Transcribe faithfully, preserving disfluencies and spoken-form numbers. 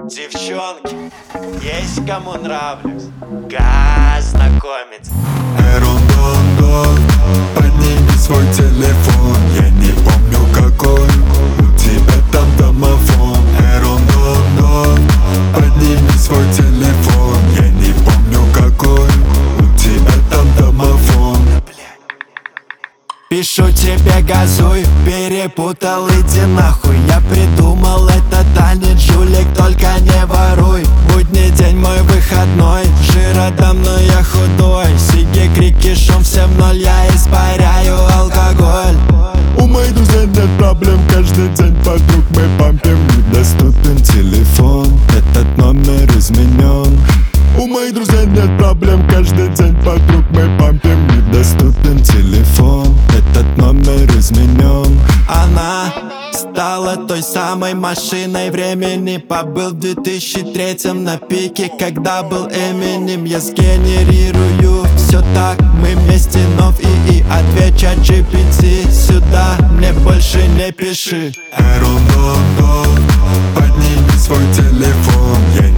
Девчонки, есть кому нравлюсь? Газ знакомец. Эрондон, подними свой телефон. Я не помню какой, у тебя там домофон. Эрондон, подними свой телефон. Я не помню какой, у тебя там домофон. Пишу тебе газуй, перепутал, иди нахуй. Я придумал этот танец, жулик, только не воруй. Будний день мой выходной, жира давно я худой. Сиги, крики, шум, всем ноль, я испаряю алкоголь. У моих друзей нет проблем, каждый день подруг мы пампим. Недоступен телефон, этот номер изменен. У моих друзей нет проблем, каждый день подруг мы пампим. Недоступен телефон, этот номер изменен. Она стала той самой машиной времени. Побыл в две тысячи третьем на пике, когда был Эминем. Я сгенерирую все так, мы вместе, но в ИИ. Ответ чат джи пи ти сюда, мне больше не пиши. Эрондон, подними свой телефон. Я